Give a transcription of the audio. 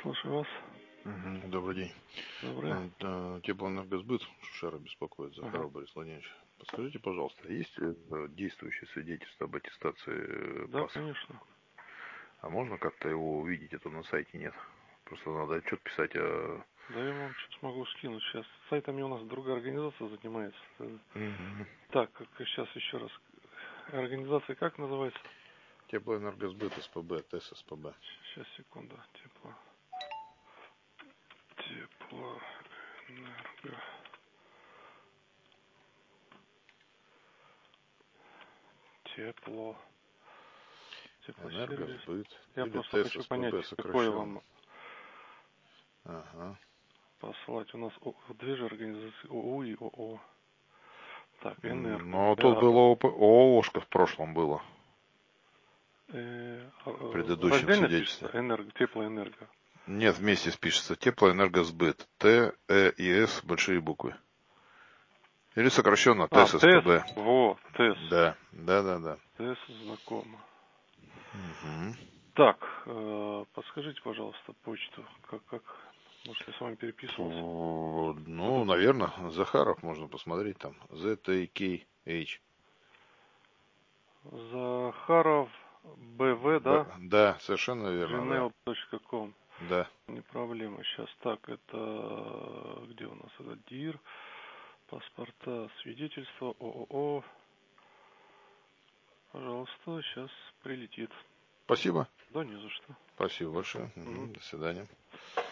слушаю вас. Добрый день. Добрый. Теплоэнергосбыт, Шушера беспокоит, Захаров Ага. Борис Владимирович. Подскажите, пожалуйста, есть действующее свидетельство об аттестации Да, ПАС? конечно. А можно как-то его увидеть? Это на сайте нет. Просто надо отчет писать. Да, я вам сейчас могу скинуть. Сейчас сайтами у нас другая организация занимается. Мгм. Так, сейчас еще раз. Организация как называется? Теплоэнергосбыт, СПБ, ТЭС, СПБ. Сейчас, секунду. Теплоэнерго. Теплосервис. Энергосбыт. Я Или просто ТЭС, хочу понять, СПБ какой сокращенно. вам Ага. посылать. У нас две же организации ОУ и ОО. Так, Энерго. Ну, тут было ООшка в прошлом было. Предыдущем Раздельно свидетельстве. пишется? Теплоэнерго. Нет, вместе спишется. Теплоэнергосбыт. Т, Э и С, большие буквы. Или сокращенно ТЭС, ТЭС. СПБ. ТЭС. Да. ТЭС знакомо. Угу. Так, подскажите, пожалуйста, почту. Как? Может, я с вами переписывался? Ну, наверное, Захаров можно посмотреть там. ZAKH. Захаров БВ, да? Да, совершенно верно, да. gmail.com. Да. Не проблема. Сейчас так, это где у нас это ДИР, паспорта, свидетельство, ООО. Пожалуйста, сейчас прилетит. Спасибо. Да не за что. Спасибо большое. Мгм. До свидания.